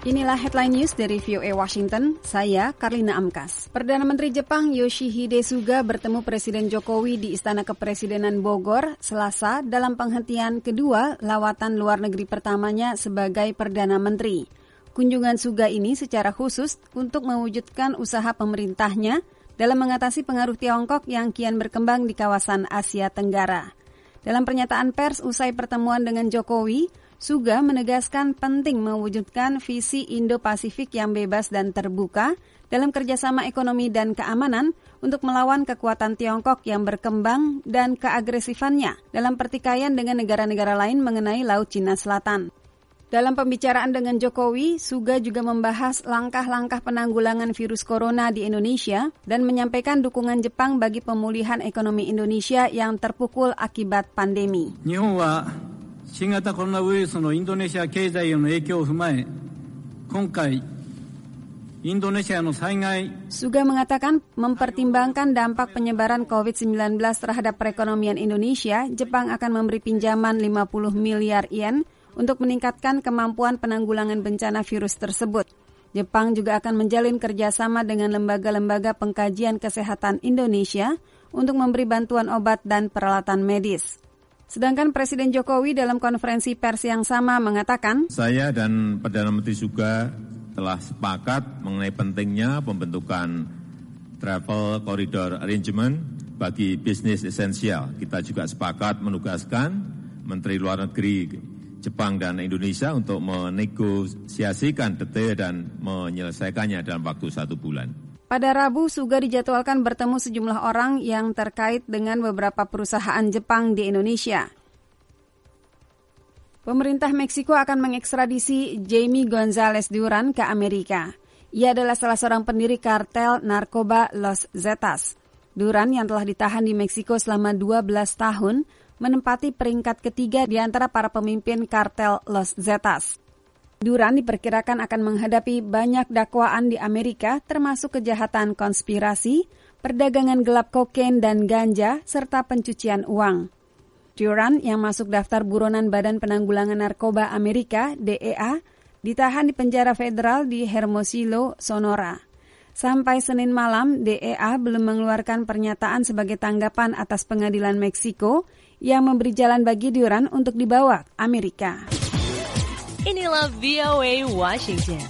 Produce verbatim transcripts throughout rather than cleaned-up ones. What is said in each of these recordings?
Inilah headline news dari V O A Washington, saya Karlina Amkas. Perdana Menteri Jepang Yoshihide Suga bertemu Presiden Jokowi di Istana Kepresidenan Bogor, Selasa, dalam penghentian kedua lawatan luar negeri pertamanya sebagai Perdana Menteri. Kunjungan Suga ini secara khusus untuk mewujudkan usaha pemerintahnya dalam mengatasi pengaruh Tiongkok yang kian berkembang di kawasan Asia Tenggara. Dalam pernyataan pers usai pertemuan dengan Jokowi, Suga menegaskan penting mewujudkan visi Indo-Pasifik yang bebas dan terbuka dalam kerjasama ekonomi dan keamanan untuk melawan kekuatan Tiongkok yang berkembang dan keagresifannya dalam pertikaian dengan negara-negara lain mengenai Laut Cina Selatan. Dalam pembicaraan dengan Jokowi, Suga juga membahas langkah-langkah penanggulangan virus corona di Indonesia dan menyampaikan dukungan Jepang bagi pemulihan ekonomi Indonesia yang terpukul akibat pandemi. Jepang 新型コロナウイルスのインドネシア経済への影響を踏まえ、今回、インドネシアの災害 Suga mengatakan mempertimbangkan dampak penyebaran covid sembilan belas terhadap perekonomian Indonesia, Jepang akan memberi pinjaman lima puluh miliar yen untuk meningkatkan kemampuan penanggulangan bencana virus tersebut. Jepang juga akan menjalin kerjasama dengan lembaga-lembaga pengkajian kesehatan Indonesia untuk memberi bantuan obat dan peralatan medis. Sedangkan Presiden Jokowi dalam konferensi pers yang sama mengatakan, saya dan Perdana Menteri Suga telah sepakat mengenai pentingnya pembentukan travel corridor arrangement bagi bisnis esensial. Kita juga sepakat menugaskan Menteri Luar Negeri Jepang dan Indonesia untuk menegosiasikan detail dan menyelesaikannya dalam waktu satu bulan. Pada Rabu, Suga dijadwalkan bertemu sejumlah orang yang terkait dengan beberapa perusahaan Jepang di Indonesia. Pemerintah Meksiko akan mengekstradisi Jaime González Duran ke Amerika. Ia adalah salah seorang pendiri kartel narkoba Los Zetas. Duran yang telah ditahan di Meksiko selama dua belas tahun menempati peringkat ketiga di antara para pemimpin kartel Los Zetas. Duran diperkirakan akan menghadapi banyak dakwaan di Amerika termasuk kejahatan konspirasi, perdagangan gelap kokain dan ganja, serta pencucian uang. Duran yang masuk daftar buronan Badan Penanggulangan Narkoba Amerika, D E A, ditahan di penjara federal di Hermosillo, Sonora. Sampai Senin malam, D E A belum mengeluarkan pernyataan sebagai tanggapan atas pengadilan Meksiko yang memberi jalan bagi Duran untuk dibawa ke Amerika. Inilah V O A Washington.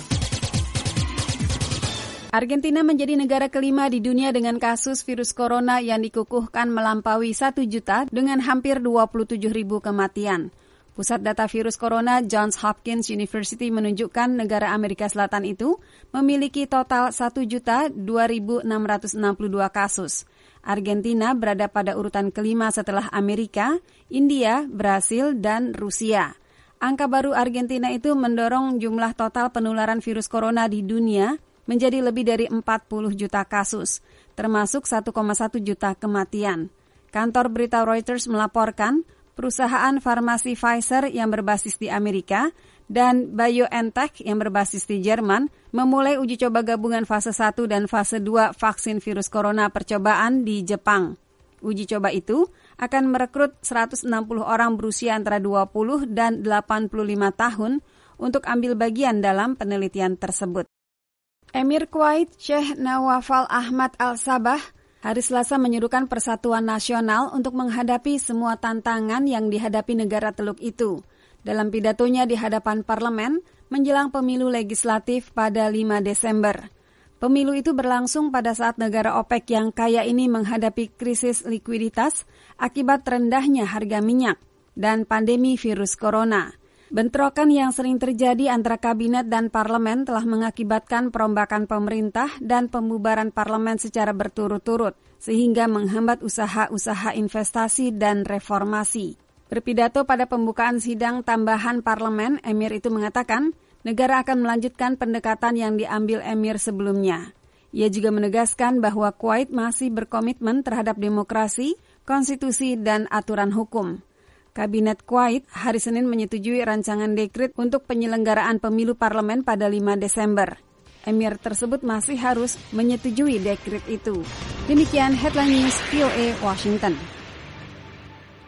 Argentina menjadi negara kelima di dunia dengan kasus virus corona yang dikukuhkan melampaui satu juta dengan hampir dua puluh tujuh ribu kematian. Pusat Data Virus Corona Johns Hopkins University menunjukkan negara Amerika Selatan itu memiliki total satu juta dua ribu enam ratus enam puluh dua kasus. Argentina berada pada urutan kelima setelah Amerika, India, Brasil, dan Rusia. Angka baru Argentina itu mendorong jumlah total penularan virus corona di dunia menjadi lebih dari empat puluh juta kasus, termasuk satu koma satu juta kematian. Kantor berita Reuters melaporkan perusahaan farmasi Pfizer yang berbasis di Amerika dan BioNTech yang berbasis di Jerman memulai uji coba gabungan fase satu dan fase dua vaksin virus corona percobaan di Jepang. Uji coba itu akan merekrut seratus enam puluh orang berusia antara dua puluh dan delapan puluh lima tahun untuk ambil bagian dalam penelitian tersebut. Emir Kuwait Sheikh Nawafal Ahmad Al-Sabah hari Selasa menyerukan persatuan nasional untuk menghadapi semua tantangan yang dihadapi negara Teluk itu. Dalam pidatonya di hadapan parlemen menjelang pemilu legislatif pada lima Desember. Pemilu itu berlangsung pada saat negara OPEC yang kaya ini menghadapi krisis likuiditas akibat rendahnya harga minyak dan pandemi virus corona. Bentrokan yang sering terjadi antara kabinet dan parlemen telah mengakibatkan perombakan pemerintah dan pembubaran parlemen secara berturut-turut, sehingga menghambat usaha-usaha investasi dan reformasi. Berpidato pada pembukaan sidang tambahan parlemen, Emir itu mengatakan, negara akan melanjutkan pendekatan yang diambil Emir sebelumnya. Ia juga menegaskan bahwa Kuwait masih berkomitmen terhadap demokrasi, konstitusi, dan aturan hukum. Kabinet Kuwait hari Senin menyetujui rancangan dekret untuk penyelenggaraan pemilu parlemen pada lima Desember. Emir tersebut masih harus menyetujui dekret itu. Demikian Headline News V O A Washington.